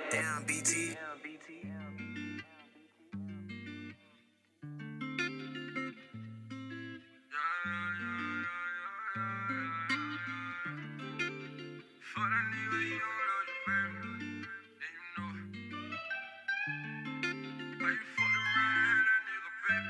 Damn, BT. Fuck that nigga, he don't love you, baby. Yeah, you know it. How you fucked around and had that nigga,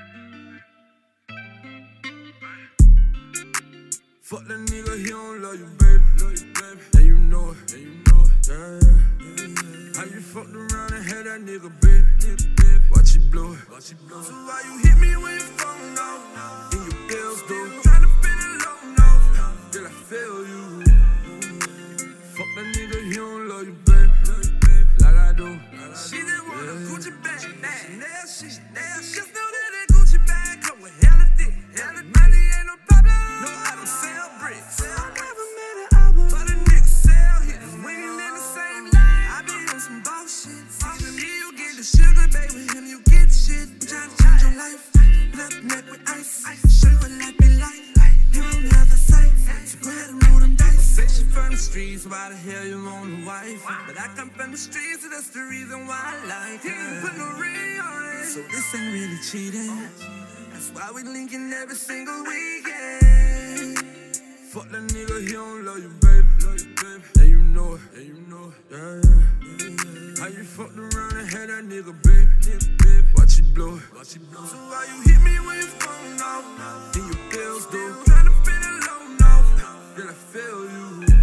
baby? Fuck that nigga, he don't love you, baby. Yeah, you know it. Yeah. How you fucked around and had that nigga, baby? Watch it blow it. So why you hit me when your phone off? And your bills due. Tryna spend it low, no. Till I fail you. Fuck that nigga, he don't love you, baby. Like I do. She just want a Gucci bag. Chanel shit. Just know that that Gucci bag come with hella dick. Money ain't no problem. No, I don't sell bricks. I never made an album, but a nigga sell hits. We ain't in the same line. I be on some bullshit. Even me, you get the sugar, babe. With him, you get shit. I'm trying to change your life. Black neck with ice. Show you what life be like. You don't have the sight. So go ahead and roll them dice. Say she from the streets, why the hell you want a wife? But I come from the streets, so that's the reason why I like her. He ain't put no ring on it, so this ain't really cheating. That's why we linking every single weekend. Fuck that nigga, he don't love you, baby. Yeah, you know it. Yeah. How you fucked around and had that nigga, baby? Watch it blow it. So why you hit me when your phone off? And your bills due. Tryna spend it low, no. Till I fail you.